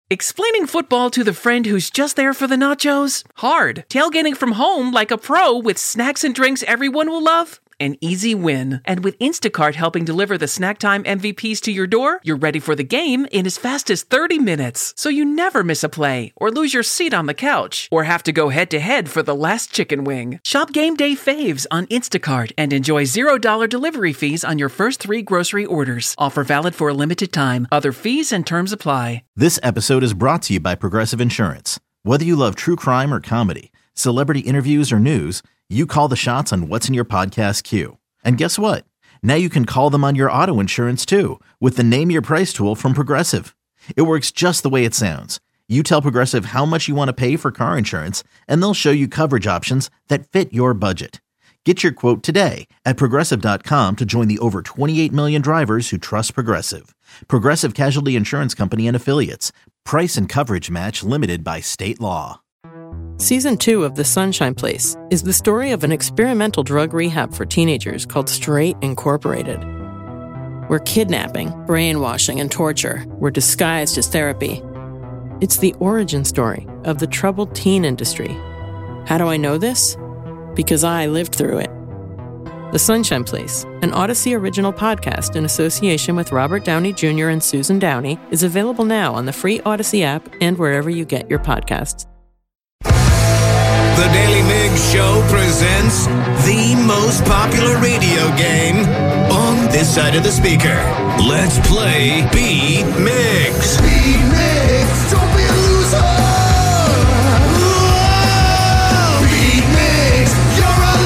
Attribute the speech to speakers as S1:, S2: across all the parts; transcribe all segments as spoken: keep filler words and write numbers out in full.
S1: Explaining football to the friend who's just there for the nachos? Hard. Tailgating from home like a pro with snacks and drinks everyone will love? An easy win. And with Instacart helping deliver the snack time M V Ps to your door, you're ready for the game in as fast as thirty minutes. So you never miss a play, or lose your seat on the couch, or have to go head-to-head for the last chicken wing. Shop Game Day Faves on Instacart and enjoy zero dollars delivery fees on your first three grocery orders. Offer valid for a limited time. Other fees and terms apply.
S2: This episode is brought to you by Progressive Insurance. Whether you love true crime or comedy, celebrity interviews or news, you call the shots on what's in your podcast queue. And guess what? Now you can call them on your auto insurance too with the Name Your Price tool from Progressive. It works just the way it sounds. You tell Progressive how much you want to pay for car insurance, and they'll show you coverage options that fit your budget. Get your quote today at Progressive dot com to join the over twenty-eight million drivers who trust Progressive. Progressive Casualty Insurance Company and Affiliates. Price and coverage match limited by state law.
S3: Season two of The Sunshine Place is the story of an experimental drug rehab for teenagers called Straight Incorporated, where kidnapping, brainwashing, and torture were disguised as therapy. It's the origin story of the troubled teen industry. How do I know this? Because I lived through it. The Sunshine Place, an Odyssey original podcast in association with Robert Downey Junior and Susan Downey, is available now on the free Odyssey app and wherever you get your podcasts.
S4: The Daily Migs Show presents the most popular radio game on this side of the speaker. Let's play Beat Migs. Beat Migs, don't be a loser. Whoa! Beat Migs, you're a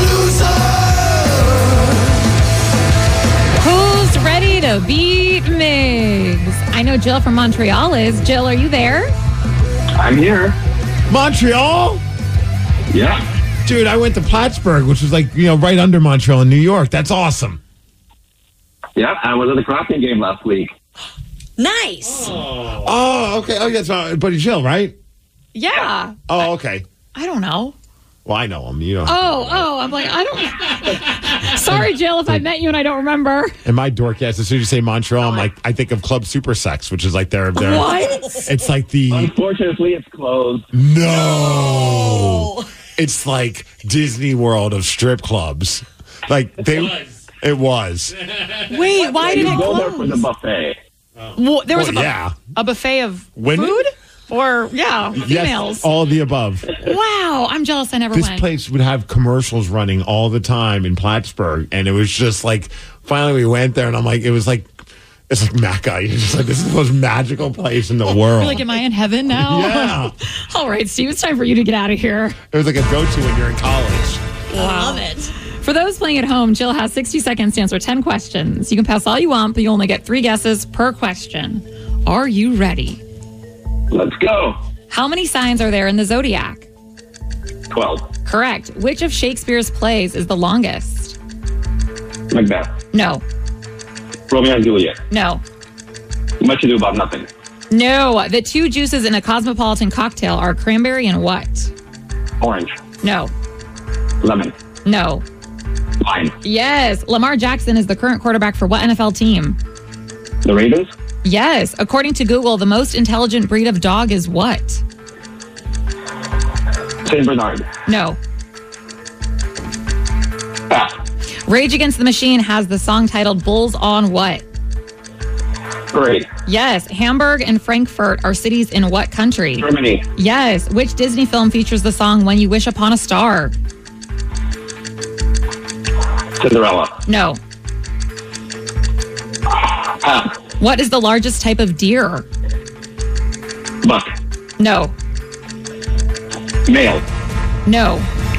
S4: loser.
S5: Who's ready to beat Migs? I know Jill from Montreal is. Jill, are you there?
S6: I'm here.
S7: Montreal?
S6: Yeah.
S7: Dude, I went to Plattsburgh, which was like, you know, right under Montreal in New York. That's awesome.
S6: Yeah, I was at the Kraken game last week.
S8: Nice.
S7: Oh, oh okay. Oh, yeah, so Buddy Jill, right?
S5: Yeah.
S7: Oh, okay.
S5: I don't know.
S7: Well, I know him. You know.
S5: Oh, oh, I'm like, I don't. Sorry, Jill, if I met you and I don't remember.
S7: And my dork ass, as soon as you say Montreal, I'm like, I think of Club Super Sex, which is like their. their
S5: what?
S7: It's like the.
S6: Unfortunately, it's closed.
S7: No. no. It's like Disney World of strip clubs. Like they. It was. It was.
S5: Wait, why did it
S6: go
S5: close?
S6: there for the buffet.
S5: Well, there was
S7: well,
S5: a, bu-
S7: yeah.
S5: a buffet of
S7: Women?
S5: food? Or, yeah, females.
S7: Yes, all of the above.
S5: Wow, I'm jealous I never
S7: this
S5: went.
S7: This place would have commercials running all the time in Plattsburgh, and it was just like, finally we went there, and I'm like, it was like, it's like Mecca. You're just like, this is the most magical place in the world.
S5: You're like, am I in heaven now?
S7: Yeah.
S5: All right, Steve, it's time for you to get out of here.
S7: It was like a go-to when you're in college.
S8: Wow. I love it.
S5: For those playing at home, Jill has sixty seconds to answer ten questions. You can pass all you want, but you only get three guesses per question. Are you ready?
S6: Let's go.
S5: How many signs are there in the zodiac?
S6: twelve.
S5: Correct. Which of Shakespeare's plays is the longest?
S6: Macbeth.
S5: No.
S6: Romeo and Juliet.
S5: No.
S6: Much Ado About Nothing.
S5: No. The two juices in a cosmopolitan cocktail are cranberry and what?
S6: Orange.
S5: No.
S6: Lemon.
S5: No.
S6: Lime.
S5: Yes. Lamar Jackson is the current quarterback for what N F L team?
S6: The Ravens.
S5: Yes. According to Google, the most intelligent breed of dog is what?
S6: Saint Bernard.
S5: No.
S6: Pass.
S5: Rage Against the Machine has the song titled Bulls on what?
S6: Parade.
S5: Yes. Hamburg and Frankfurt are cities in what country?
S6: Germany.
S5: Yes. Which Disney film features the song When You Wish Upon a Star?
S6: Cinderella.
S5: No.
S6: Pass.
S5: What is the largest type of deer?
S6: Buck.
S5: No.
S6: Male.
S5: No.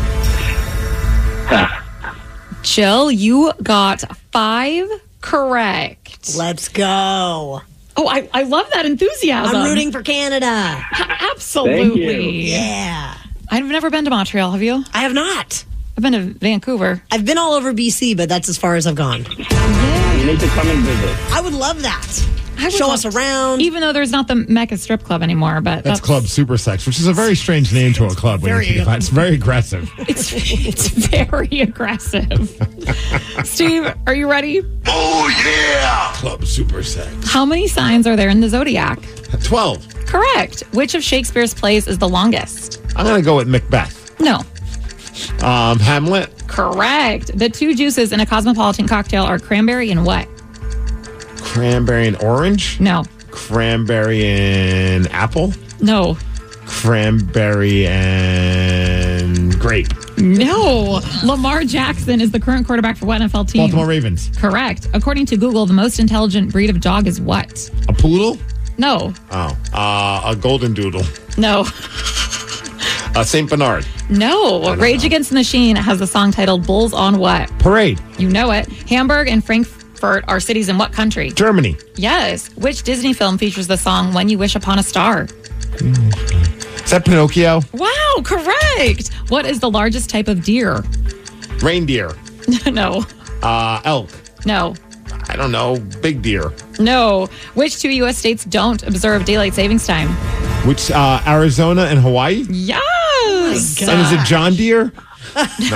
S6: Pass.
S5: Jill, you got five correct.
S8: Let's go.
S5: Oh, I, I love that enthusiasm.
S8: I'm rooting for Canada.
S5: Absolutely.
S6: Thank you.
S8: Yeah.
S5: I've never been to Montreal. Have you?
S8: I have not.
S5: I've been to Vancouver.
S8: I've been all over B C, but that's as far as I've gone.
S6: You need to come and visit.
S8: I would love that.
S5: I would
S8: Show
S5: love-
S8: us around.
S5: Even though there's not the Mecca Strip Club anymore, but
S7: That's
S5: that's,
S7: Club Super Sex, which is a very strange name to a club. When
S8: Very-
S7: you think about it. It's very aggressive.
S5: It's it's very aggressive. Steve, are you ready?
S4: Oh, yeah.
S7: Club Super Sex.
S5: How many signs are there in the zodiac?
S7: twelve.
S5: Correct. Which of Shakespeare's plays is the longest?
S7: I'm going to go with Macbeth.
S5: No.
S7: Um, Hamlet.
S5: Correct. The two juices in a cosmopolitan cocktail are cranberry and what?
S7: Cranberry and orange.
S5: No.
S7: Cranberry and apple.
S5: No.
S7: Cranberry and grape.
S5: No. Lamar Jackson is the current quarterback for what N F L team?
S7: Baltimore Ravens.
S5: Correct. According to Google, the most intelligent breed of dog is what?
S7: A poodle?
S5: No.
S7: Oh. Uh, a golden doodle.
S5: No.
S7: A Saint Bernard.
S5: No. Rage know. Against the Machine has a song titled Bulls on What?
S7: Parade.
S5: You know it. Hamburg and Frankfurt are cities in what country?
S7: Germany.
S5: Yes. Which Disney film features the song When You Wish Upon a Star?
S7: Is that Pinocchio?
S5: Wow, correct. What is the largest type of deer?
S7: Reindeer.
S5: No.
S7: Uh, elk.
S5: No.
S7: I don't know. Big deer.
S5: No. Which two U S states don't observe daylight savings time?
S7: Which, uh, Arizona and Hawaii?
S5: Yes.
S8: Oh
S7: and is it John Deere? No.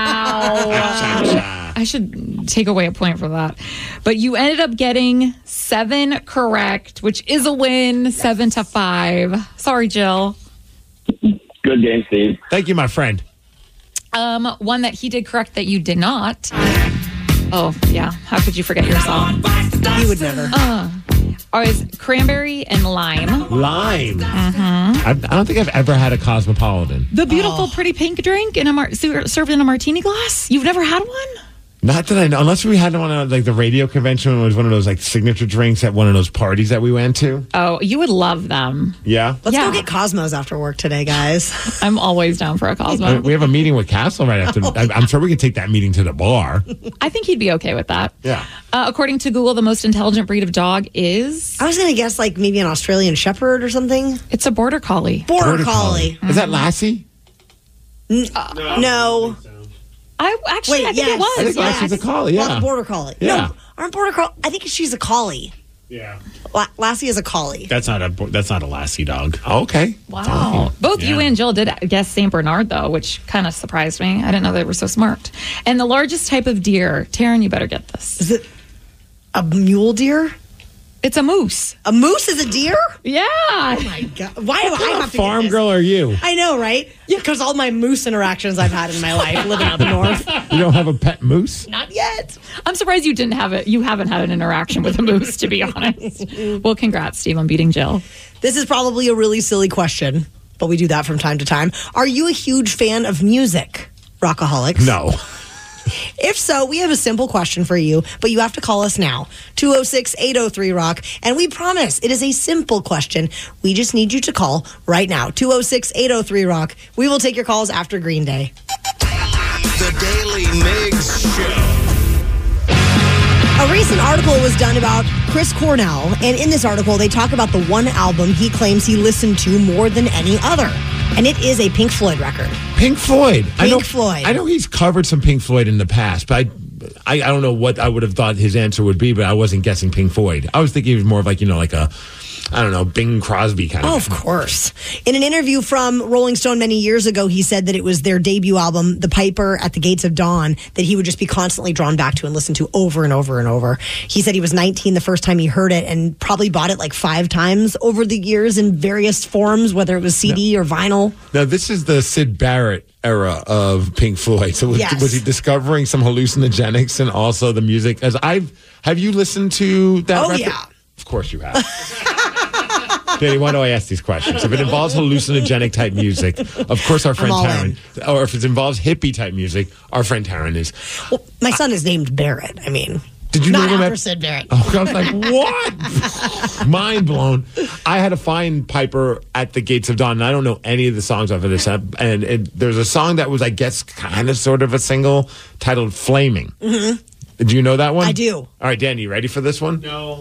S5: Wow. I should take away a point for that. But you ended up getting seven correct, which is a win, seven to five. Sorry, Jill.
S6: Good game, Steve.
S7: Thank you, my friend.
S5: Um, one that he did correct that you did not. Oh, yeah. How could you forget your song?
S8: He would never.
S5: Uh, oh, is cranberry and lime.
S7: Lime.
S5: Mm-hmm.
S7: I, I don't think I've ever had a Cosmopolitan.
S5: The beautiful,
S8: Oh.
S5: pretty pink drink in a mar- served in a martini glass? You've never had one?
S7: Not that I know, unless we had one at like the radio convention. It was one of those like signature drinks at one of those parties that we went to.
S5: Oh, you would love them.
S7: Yeah.
S8: Let's
S5: Yeah.
S8: go get Cosmos after work today, guys.
S5: I'm always down for a
S7: I
S5: Cosmo.
S7: mean, we have a meeting with Castle right after. I, I'm sure we can take that meeting to the bar.
S5: I think he'd be okay with that.
S7: Yeah.
S5: Uh, according to Google, the most intelligent breed of dog is...
S8: I was going to guess like maybe an Australian Shepherd or something.
S5: It's a border collie.
S8: Border,
S7: Border
S8: Collie.
S7: Is that Lassie?
S8: No.
S5: I actually,
S8: Wait,
S5: I think
S8: yes.
S5: it was.
S7: I think
S5: yes.
S7: Lassie's a collie.
S8: Well,
S7: Yeah.
S8: Border Collie.
S7: Yeah.
S8: No, aren't Border Collie? I think she's a collie.
S7: Yeah.
S8: La- Lassie is a collie.
S9: That's not a that's not a Lassie dog.
S7: Okay.
S5: Wow. Both you
S9: Yeah.
S5: and Jill did guess Saint Bernard, though, which kind of surprised me. I didn't know they were so smart. And the largest type of deer, Taryn, you better get this.
S8: Is it a mule deer?
S5: It's a moose.
S8: A moose is a deer?
S5: Yeah.
S8: Oh my God. Why do I
S7: What kind
S8: have
S7: of
S8: to
S7: farm
S8: get this?
S7: girl are you?
S8: I know, right? Yeah, because all my moose interactions I've had in my life living up north.
S7: You don't have a pet moose?
S8: Not yet.
S5: I'm surprised you didn't have it. You haven't had an interaction with a moose, to be honest. Well, congrats, Steve, on beating Jill.
S8: This is probably a really silly question, but we do that from time to time. Are you a huge fan of music, Rockaholics?
S7: No.
S8: If so, we have a simple question for you, but you have to call us now. two oh six, eight oh three, rock. And we promise it is a simple question. We just need you to call right now. two oh six, eight oh three, rock. We will take your calls after Green Day.
S4: The Daily Migs Show.
S8: A recent article was done about Chris Cornell, and in this article, they talk about the one album he claims he listened to more than any other. And it is a Pink Floyd record.
S7: Pink Floyd. I
S8: Pink
S7: know,
S8: Floyd.
S7: I know he's covered some Pink Floyd in the past, but I, I, I don't know what I would have thought his answer would be, but I wasn't guessing Pink Floyd. I was thinking he was more of like, you know, like a, I don't know, Bing Crosby kind of.
S8: Oh, of course. In an interview from Rolling Stone many years ago, he said that it was their debut album, The Piper at the Gates of Dawn, that he would just be constantly drawn back to and listen to over and over and over. He said he was nineteen the first time he heard it and probably bought it like five times over the years in various forms, whether it was C D or vinyl.
S7: Now, this is the Sid Barrett era of Pink Floyd. So was,
S8: Yes.
S7: was he discovering some hallucinogenics and also the music? As I've, have you listened to that
S8: Oh,
S7: record?
S8: yeah.
S7: Of course you have. Danny, why do I ask these questions? If it involves hallucinogenic type music, of course our friend
S8: all
S7: Taryn. Or if it involves hippie type music, our friend Taryn is.
S8: Well, my son is named Barrett. I mean,
S7: Did you
S8: not
S7: name him
S8: after
S7: that?
S8: Sid Barrett.
S7: Oh, I was like, what? Mind blown. I had to find Piper at the Gates of Dawn, and I don't know any of the songs off of this. And it, there's a song that was, I guess, kind of sort of a single titled Flaming. Mm-hmm. Do you know that one?
S8: I do.
S7: All right, Dan, you ready for this one?
S9: No.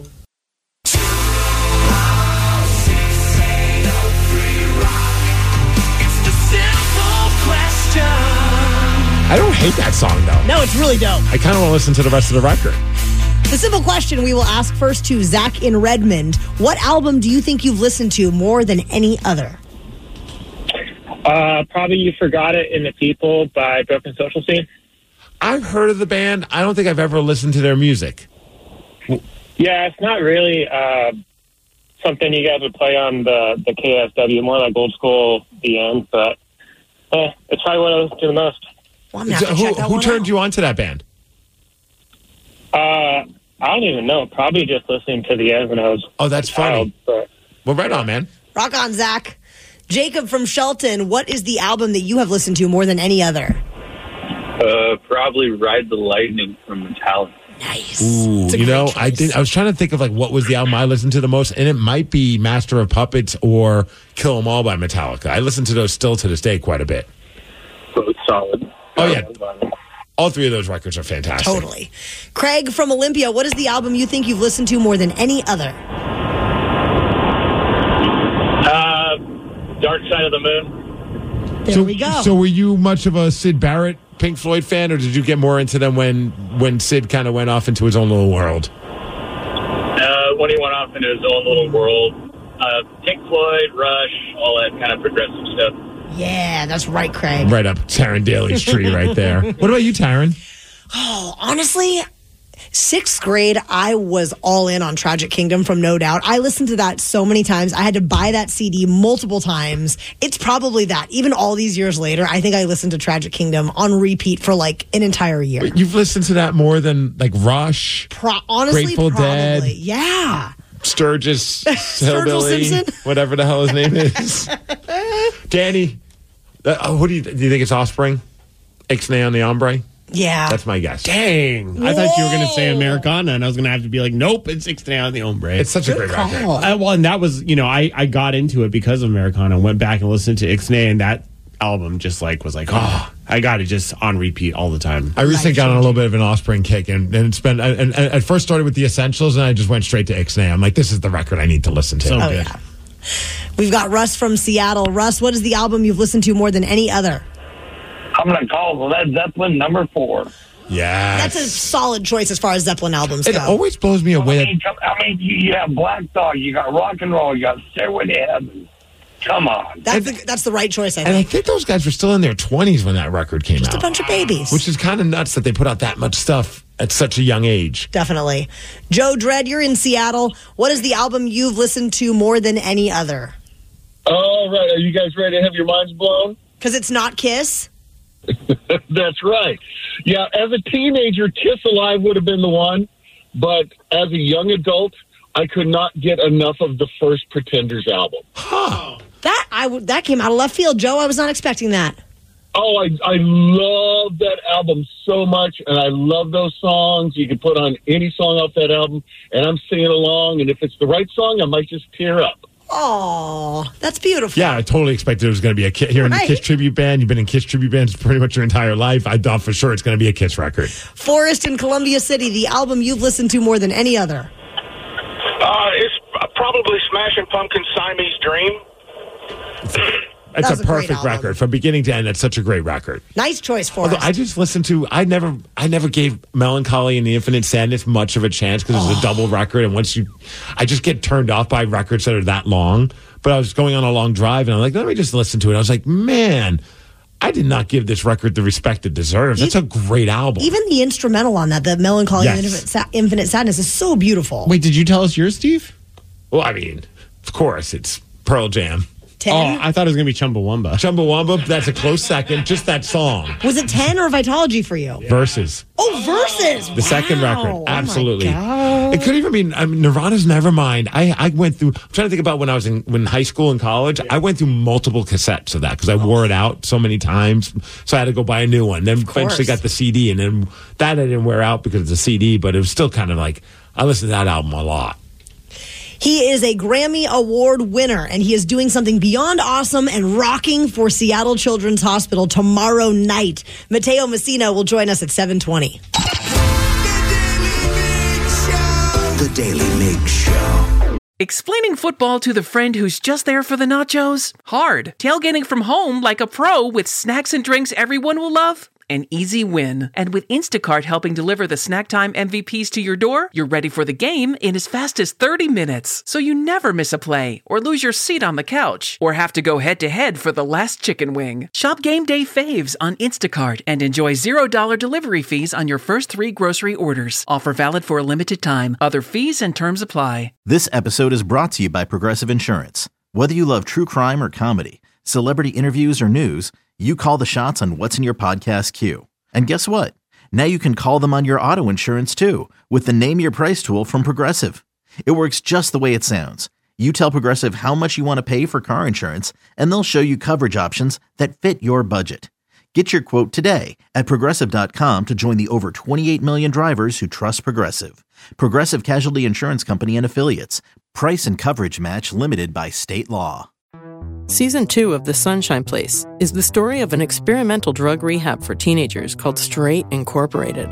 S7: I don't hate that song, though.
S8: No, it's really dope.
S7: I kind of want to listen to the rest of the record.
S8: The simple question we will ask first to Zach in Redmond. What album do you think you've listened to more than any other?
S10: Uh, probably You Forgot It in the People by Broken Social Scene.
S7: I've heard of the band. I don't think I've ever listened to their music.
S10: Yeah, it's not really uh, something you guys would play on the, the K S W, more like old school D N, but eh, it's probably what I listen to the most.
S8: Well, I'm gonna have to
S7: who
S8: check that
S7: who
S8: one
S7: turned
S8: out.
S7: you on to that band?
S10: Uh, I don't even know. Probably just listening to the end when I was
S7: Oh, that's
S10: a child,
S7: funny.
S10: but
S7: Well, right on, man.
S8: Rock on, Zach. Jacob from Shelton, what is the album that you have listened to more than any other?
S6: Uh, probably Ride the Lightning from Metallica.
S8: Nice.
S7: Ooh,
S8: It's a
S7: you
S8: great
S7: know,
S8: choice.
S7: I did. I was trying to think of like what was the album I listened to the most, and it might be Master of Puppets or Kill 'Em All by Metallica. I listen to those still to this day quite a bit.
S6: So it's solid.
S7: Oh yeah, all three of those records are fantastic.
S8: Totally. Craig from Olympia, what is the album you think you've listened to more than any other?
S10: Uh, Dark Side of the Moon.
S8: There
S7: so,
S8: we go.
S7: So, were you much of a Sid Barrett Pink Floyd fan, or did you get more into them when when Sid kind of went off into his own little world?
S10: Uh, when he went off into his own little world. Uh, Pink Floyd, Rush, all that kind of progressive stuff.
S8: yeah, that's right, Craig.
S7: Right up Taryn Daly's tree, right there. What about you, Taryn?
S8: Oh, honestly, sixth grade, I was all in on Tragic Kingdom from No Doubt. I listened to that so many times. I had to buy that C D multiple times. It's probably that. Even all these years later, I think I listened to Tragic Kingdom on repeat for like an entire year.
S7: You've listened to that more than like Rush,
S8: Pro- honestly,
S7: Grateful
S8: probably.
S7: Dead.
S8: Yeah.
S7: Sturgis,
S8: Sturgill
S7: Hillbilly,
S8: Simpson?
S7: whatever the hell his name is. Danny, uh, oh, what do you do? You think it's Offspring? Ixnay on the Hombre?
S8: Yeah.
S7: That's my guess.
S9: Dang. I thought you were going to say Americana, and I was going to have to be like, nope, it's Ixnay on the Hombre.
S7: It's such a great record.
S9: Uh, well, and that was, you know, I, I got into it because of Americana, went back and listened to Ixnay, and that album just like was like, oh, I got it just on repeat all the time.
S7: I recently got on a little bit of an Offspring kick, and, and it's been. And, and at first started with the Essentials, and I just went straight to Ixnay. I'm like, this is the record I need to listen to.
S9: So
S8: Oh,
S9: good.
S8: yeah. We've got Russ from Seattle. Russ, what is the album you've listened to more than any other?
S6: I'm going to call Led Zeppelin number four.
S7: Yeah,
S8: That's a solid choice as far as Zeppelin albums
S7: It
S8: go.
S7: always blows me
S6: I
S7: away.
S6: mean, come- I mean, you, you have Black Dog, you got rock and roll, you got Stairway to Heaven. Come on.
S8: That's the, that's the right choice, I
S7: And I
S8: think.
S7: think those guys were still in their twenties when that record came
S8: Just a
S7: out,
S8: bunch of babies.
S7: which is kind of nuts that they put out that much stuff at such a young age.
S8: Definitely. Joe Dredd, you're in Seattle. What is the album you've listened to more than any other?
S11: All right. Are you guys ready to have your minds blown?
S8: Because it's not Kiss?
S11: That's right. Yeah, as a teenager, Kiss Alive would have been the one. But as a young adult, I could not get enough of the first Pretenders album.
S8: That I w- that came out of left field, Joe. I was not expecting that.
S11: Oh, I, I love that album so much, and I love those songs. You can put on any song off that album, and I'm singing along, and if it's the right song, I might just tear up.
S8: Oh, that's beautiful.
S7: Yeah, I totally expected it was going to be a Kiss. You're in the
S8: Right.
S7: Kiss tribute band. You've been in Kiss tribute bands pretty much your entire life. I thought for sure it's going to be a Kiss record.
S8: Forrest in Columbia City, the album you've listened to more than any other.
S12: Uh, it's probably Smashing Pumpkins' Siamese Dream.
S7: It's
S8: That's
S7: a
S8: a great
S7: perfect
S8: album.
S7: record from beginning to end. It's such a great record.
S8: Nice choice, Forrest.
S7: Although I just listened to, I never, I never gave Melancholy and the Infinite Sadness much of a chance because it was a double record, and once you, I just get turned off by records that are that long. But I was going on a long drive, and I'm like, let me just listen to it. I was like, man, I did not give this record the respect it deserves. That's a great album.
S8: Even the instrumental on that, the Melancholy
S7: Yes.
S8: and Infinite, Sa- Infinite Sadness, is so beautiful.
S9: Wait, did you tell us yours, Steve?
S7: Well, I mean, of course, it's Pearl Jam.
S8: ten?
S9: Oh, I thought it was going to be Chumbawamba.
S7: Chumbawamba, that's a close second. Just that song.
S8: Was it ten or Vitology for you?
S7: Verses.
S8: Oh, Versus.
S7: The second
S8: Wow.
S7: record.
S8: Oh, my
S7: Absolutely.
S8: God.
S7: It could even be I mean, Nirvana's Nevermind. I, I went through, I'm trying to think about when I was in when high school and college. I went through multiple cassettes of that because I wore it out so many times. So I had to go buy a new one. Then eventually got the C D, and then that I didn't wear out because of the C D, but it was still kind of like, I listened to that album a lot.
S8: He is a Grammy Award winner, and he is doing something beyond awesome and rocking for Seattle Children's Hospital tomorrow night. Matteo Messina will join us at seven twenty.
S4: The Daily Mig Show.
S1: Explaining football to the friend who's just there for the nachos? Hard. Tailgating from home like a pro with snacks and drinks everyone will love? an easy win. And with Instacart helping deliver the snack time M V Ps to your door, you're ready for the game in as fast as thirty minutes. So you never miss a play or lose your seat on the couch or have to go head to head for the last chicken wing. Shop Game Day Faves on Instacart and enjoy zero dollars delivery fees on your first three grocery orders. Offer valid for a limited time. Other fees and terms apply.
S2: This episode is brought to you by Progressive Insurance. Whether you love true crime or comedy, celebrity interviews or news, you call the shots on what's in your podcast queue. And guess what? Now you can call them on your auto insurance too with the Name Your Price tool from Progressive. It works just the way it sounds. You tell Progressive how much you want to pay for car insurance, and they'll show you coverage options that fit your budget. Get your quote today at Progressive dot com to join the over twenty-eight million drivers who trust Progressive. Progressive Casualty Insurance Company and Affiliates. Price and coverage match limited by state law.
S3: Season two of The Sunshine Place is the story of an experimental drug rehab for teenagers called Straight Incorporated,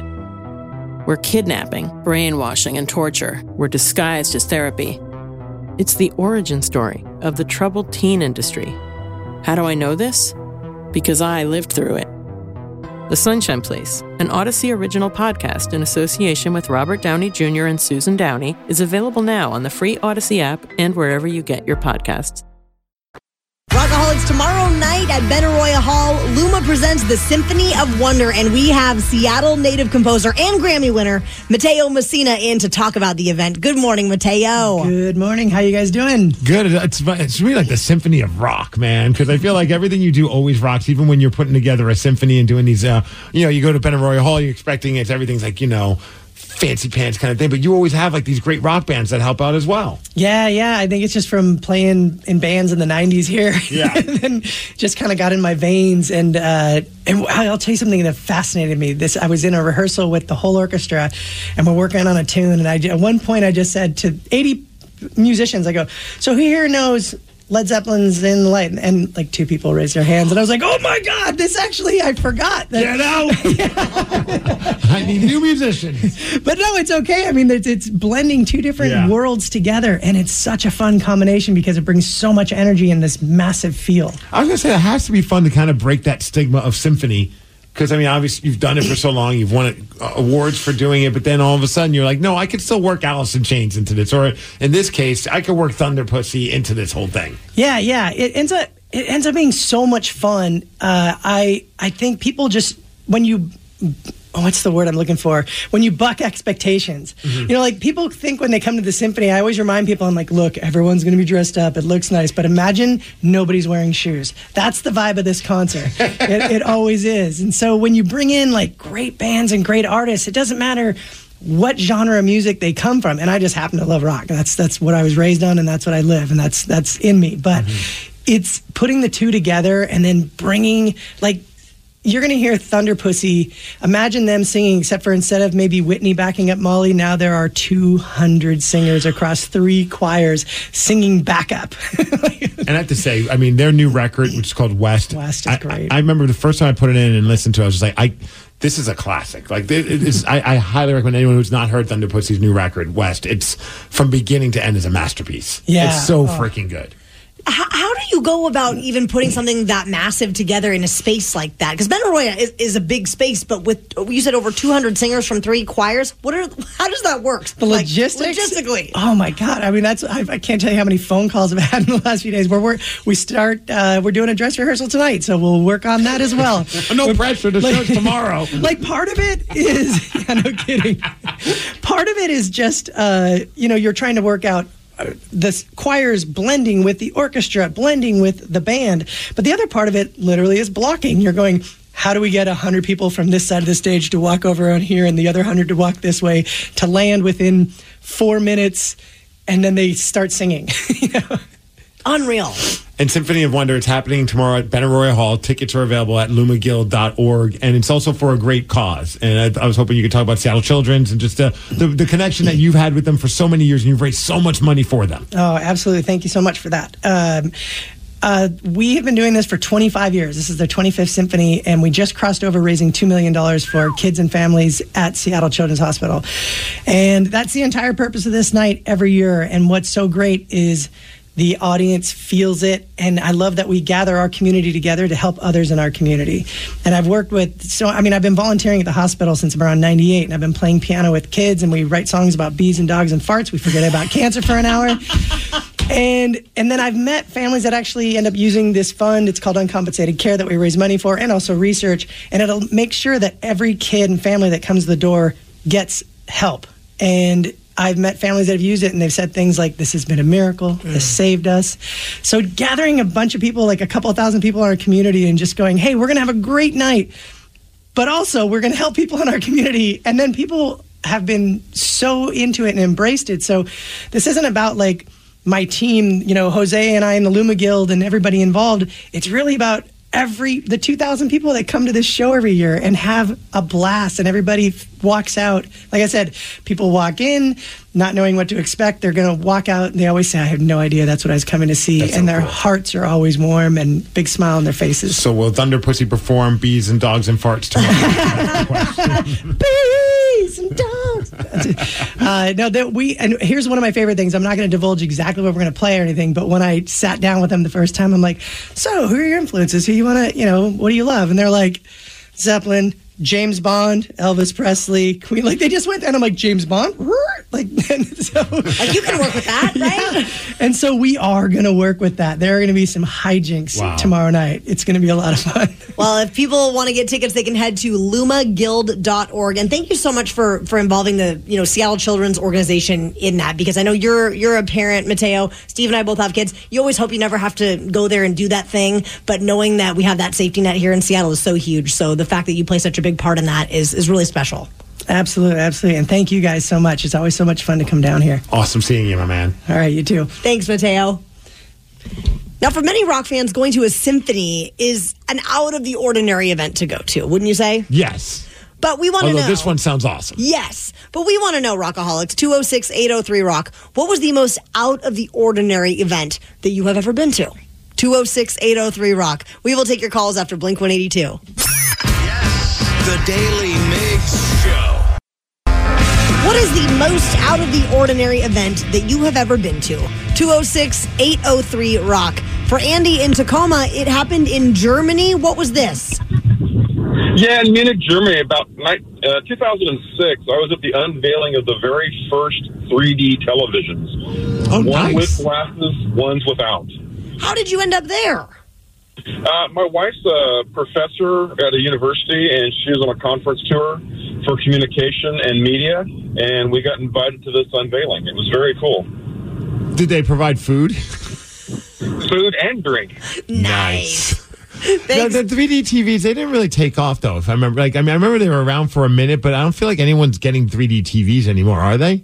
S3: where kidnapping, brainwashing, and torture were disguised as therapy. It's the origin story of the troubled teen industry. How do I know this? Because I lived through it. The Sunshine Place, an Odyssey original podcast in association with Robert Downey Junior and Susan Downey, is available now on the free Odyssey app and wherever you get your podcasts.
S8: Rockaholics, tomorrow night at Benaroya Hall, Luma presents the Symphony of Wonder, and we have Seattle native composer and Grammy winner Mateo Messina in to talk about the event. Good morning, Mateo.
S13: Good morning. How you guys doing?
S7: Good. It's it's really like the symphony of rock, man, because I feel like everything you do always rocks, even when you're putting together a symphony and doing these, uh, you know, you go to Benaroya Hall, you're expecting it's everything's like, you know, fancy pants kind of thing, but you always have like these great rock bands that help out as well.
S13: Yeah, yeah. I think it's just from playing in bands in the nineties here.
S7: Yeah.
S13: And just kind of got in my veins. And uh, and I'll tell you something that fascinated me. This I was in a rehearsal with the whole orchestra, and we're working on a tune. And I at one point I just said to eighty musicians, I go, "So who here knows Led Zeppelin's In the Light?" And like two people raised their hands, and I was like, "Oh my God, this actually I forgot." That,
S7: Get out! I need new musicians.
S13: But no, it's okay. I mean, it's, it's blending two different
S7: Yeah.
S13: worlds together, and it's such a fun combination because it brings so much energy in this massive feel.
S7: I was gonna say it has to be fun to kind of break that stigma of symphony. Because, I mean, obviously, you've done it for so long. You've won uh, awards for doing it. But then all of a sudden, you're like, no, I could still work Alice in Chains into this. Or in this case, I could work Thunder Pussy into this whole thing.
S13: Yeah, yeah. It ends up it ends up being so much fun. Uh, I I think people just, when you... Oh, what's the word I'm looking for? When you buck expectations. Mm-hmm. You know, like people think when they come to the symphony, I always remind people, I'm like, look, everyone's going to be dressed up. It looks nice. But imagine nobody's wearing shoes. That's the vibe of this concert. it, it always is. And so when you bring in like great bands and great artists, it doesn't matter what genre of music they come from. And I just happen to love rock. That's that's what I was raised on, and that's what I live, and that's that's in me. But mm-hmm. it's putting the two together and then bringing like, you're going to hear Thunder Pussy. Imagine them singing, except for instead of maybe Whitney backing up Molly, now there are two hundred singers across three choirs singing backup.
S7: And I have to say, I mean, their new record, which is called West.
S13: West is
S7: I,
S13: great.
S7: I, I remember the first time I put it in and listened to it, I was just like, I, this is a classic. Like, it, it's, I, I highly recommend anyone who's not heard Thunder Pussy's new record, West. It's from beginning to end is a masterpiece.
S13: Yeah.
S7: It's so
S13: Oh.
S7: freaking good.
S8: How, how do you go about even putting something that massive together in a space like that? Because Benaroya is, is a big space, but with, you said over two hundred singers from three choirs. What are? How does that work?
S13: The
S8: Like,
S13: logistics?
S8: logistically.
S13: Oh my God! I mean, that's I, I can't tell you how many phone calls I've had in the last few days. Where we're we start uh, we're doing a dress rehearsal tonight, so we'll work on that as well.
S7: No
S13: We're-
S7: pressure. The
S13: like-
S7: show's tomorrow.
S13: Like part of it is, yeah, no kidding. Part of it is just uh, you know, you're trying to work out uh, the choirs blending with the orchestra, blending with the band. But the other part of it literally is blocking. You're going, how do we get one hundred people from this side of the stage to walk over on here and the other one hundred to walk this way to land within four minutes, and then they start singing. You know?
S8: Unreal.
S7: And Symphony of Wonder, it's happening tomorrow at Benaroya Hall. Tickets are available at luma guild dot org, and it's also for a great cause. And I, I was hoping you could talk about Seattle Children's and just uh, the, the connection that you've had with them for so many years, and you've raised so much money for them.
S13: Oh, absolutely. Thank you so much for that. Um, uh, we have been doing this for twenty-five years. This is their twenty-fifth symphony, and we just crossed over raising two million dollars for kids and families at Seattle Children's Hospital. And that's the entire purpose of this night every year. And what's so great is The audience feels it, and I love that we gather our community together to help others in our community. And I've worked with, so I mean, I've been volunteering at the hospital since around ninety-eight, and I've been playing piano with kids, and we write songs about bees and dogs and farts. We forget about cancer for an hour. And and then I've met families that actually end up using this fund. It's called Uncompensated Care that we raise money for, and also research. And it'll make sure that every kid and family that comes to the door gets help. And I've met families that have used it, and they've said things like, this has been a miracle, mm. this saved us. So gathering a bunch of people, like a couple of thousand people in our community, and just going, hey, we're going to have a great night, but also we're going to help people in our community. And then people have been so into it and embraced it. So this isn't about like my team, you know, Jose and I and the Luma Guild and everybody involved. It's really about every the two thousand people that come to this show every year and have a blast, and everybody walks out. Like I said, people walk in not knowing what to expect. They're going to walk out, and they always say, I have no idea that's what I was coming to see. That's and so their cool. hearts are always warm and big smile on their faces.
S7: So will Thunder Pussy perform Bees and Dogs and Farts tomorrow?
S13: Bees and dogs. uh, no, that we and here's one of my favorite things. I'm not going to divulge exactly what we're going to play or anything, but when I sat down with them the first time, I'm like, so who are your influences? Who you want to, you know, what do you love? And they're like, Zeppelin, James Bond, Elvis Presley, Queen. Like, they just went, and I'm like, James Bond? Like, and so.
S8: Like, you can work with that, right?
S13: Yeah. And so we are going to work with that. There are going to be some hijinks wow. tomorrow night. It's going to be a lot of fun.
S8: Well, if people want to get tickets, they can head to luma guild dot org. And thank you so much for, for involving the, you know, Seattle Children's Organization in that, because I know you're you're a parent, Mateo. Steve and I both have kids. You always hope you never have to go there and do that thing, but knowing that we have that safety net here in Seattle is so huge. So the fact that you play such a big part in that is, is really special.
S13: Absolutely, absolutely. And thank you guys so much. It's always so much fun to come down here.
S7: Awesome seeing you, my man.
S13: All right, you too.
S8: Thanks, Mateo. Now, for many rock fans, going to a symphony is an out-of-the-ordinary event to go to, wouldn't you say?
S7: Yes.
S8: But we want to know.
S7: Although this one sounds awesome.
S8: Yes. But we want to know, Rockaholics, two oh six, eight oh three, rock. What was the most out-of-the-ordinary event that you have ever been to? two oh six, eight oh three, rock. We will take your calls after Blink one eighty-two.
S4: The Daily Migs Show.
S8: What is the most out-of-the-ordinary event that you have ever been to? two oh six, eight oh three, rock. For Andy in Tacoma, it happened in Germany. What was this?
S14: Yeah, in Munich, Germany, about uh, two thousand six, I was at the unveiling of the very first three D televisions.
S7: Oh,
S14: One
S7: nice.
S14: with glasses, one's without.
S8: How did you end up there?
S14: Uh, my wife's a professor at a university, and she was on a conference tour for communication and media, and we got invited to this unveiling. It was very cool.
S7: Did they provide food?
S14: Food and drink.
S7: Nice. No, the three D T Vs, they didn't really take off, though, if I remember. Like, I mean, I remember they were around for a minute, but I don't feel like anyone's getting three D T Vs anymore, are they?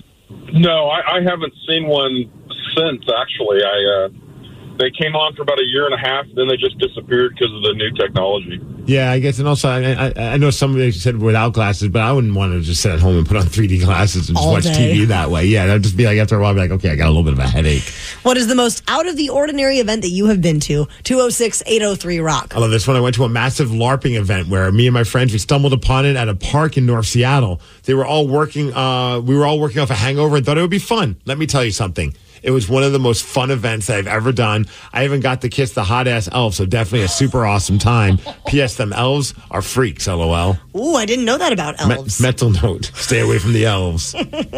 S14: No, I, I haven't seen one since, actually. I... Uh, They came on for about a year and a half, then they just disappeared because of the new technology.
S7: Yeah, I guess, and also I, I, I know somebody said without glasses, but I wouldn't want to just sit at home and put on three D glasses and just
S8: All
S7: watch
S8: day.
S7: T V that way. Yeah, that'd just be like after a while, I'd be like, okay, I got a little bit of a headache.
S8: What is the most out-of-the-ordinary event that you have been to? two oh six, eight oh three, rock.
S7: I love this one. I went to a massive LARPing event where me and my friends, we stumbled upon it at a park in North Seattle. They were all working, uh, we were all working off a hangover and thought it would be fun. Let me tell you something. It was one of the most fun events I've ever done. I even got to kiss the hot-ass elf, so definitely a super awesome time. P S. Them elves are freaks, LOL.
S8: Ooh, I didn't know that about elves.
S7: Me- mental note. Stay away from the elves.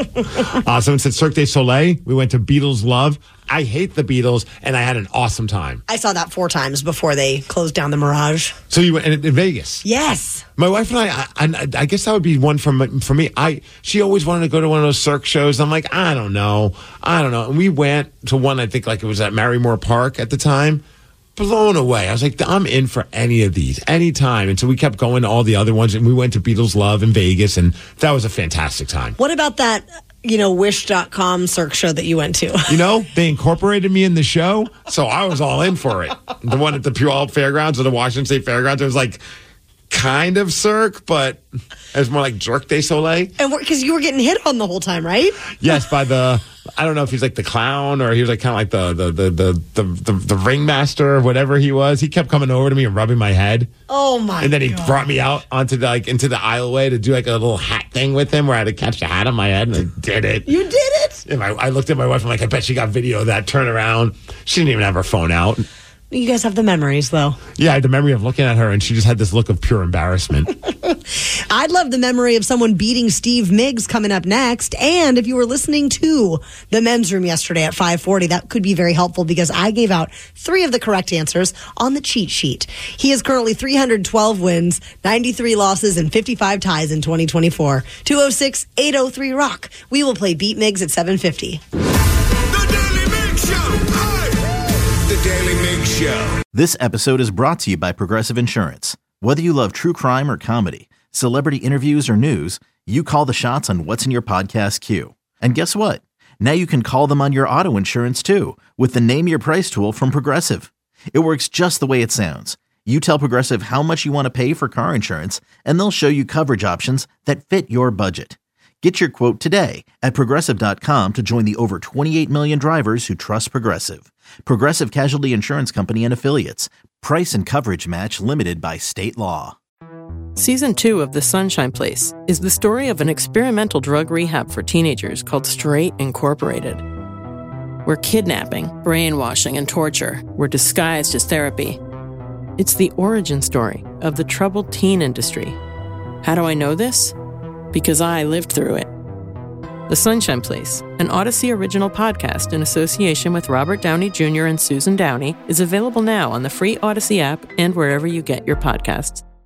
S7: uh, someone said Cirque du Soleil. We went to Beatles Love. I hate the Beatles, and I had an awesome time.
S8: I saw that four times before they closed down the Mirage.
S7: So you went in, in Vegas?
S8: Yes.
S7: My wife and I, I, I, I guess that would be one from for me. I she always wanted to go to one of those Cirque shows. I'm like, I don't know, I don't know. And we went to one. I think like it was at Marymore Park at the time. Blown away. I was like, I'm in for any of these, anytime. And so we kept going to all the other ones, and we went to Beatles Love in Vegas, and that was a fantastic time.
S8: What about that, you know, wish dot com Cirque show that you went to?
S7: You know, they incorporated me in the show, so I was all in for it. The one at the Puyallup Fairgrounds or the Washington State Fairgrounds, it was like, kind of Cirque, but it's more like Cirque du Soleil.
S8: And because you were getting hit on the whole time, right?
S7: Yes, by the, I don't know if he's like the clown or he was like kind of like the the the the the, the, the ringmaster or whatever he was. He kept coming over to me and rubbing my head.
S8: Oh my!
S7: And then he
S8: God.
S7: brought me out onto the, like into the aisleway to do like a little hat thing with him, where I had to catch the hat on my head, and I did it.
S8: You did it.
S7: And I, I looked at my wife. I'm like, I bet she got video of that. Turn around. She didn't even have her phone out.
S8: You guys have the memories, though.
S7: Yeah, I had the memory of looking at her, and she just had this look of pure embarrassment.
S8: I'd love the memory of someone beating Steve Miggs coming up next. And if you were listening to the men's room yesterday at five forty, that could be very helpful because I gave out three of the correct answers on the cheat sheet. He is currently three hundred twelve wins, ninety-three losses, and fifty-five ties in twenty twenty-four. two oh six, eight oh three, rock. We will play Beat Miggs at seven fifty.
S4: The Daily Mix Show.
S2: This episode is brought to you by Progressive Insurance. Whether you love true crime or comedy, celebrity interviews or news, you call the shots on what's in your podcast queue. And guess what? Now you can call them on your auto insurance too with the Name Your Price tool from Progressive. It works just the way it sounds. You tell Progressive how much you want to pay for car insurance, and they'll show you coverage options that fit your budget. Get your quote today at Progressive dot com to join the over twenty-eight million drivers who trust Progressive. Progressive Casualty Insurance Company and Affiliates. Price and coverage match limited by state law.
S3: Season two of The Sunshine Place is the story of an experimental drug rehab for teenagers called Straight Incorporated, where kidnapping, brainwashing, and torture were disguised as therapy. It's the origin story of the troubled teen industry. How do I know this? Because I lived through it. The Sunshine Place, an Odyssey original podcast in association with Robert Downey Junior and Susan Downey, is available now on the free Odyssey app and wherever you get your podcasts.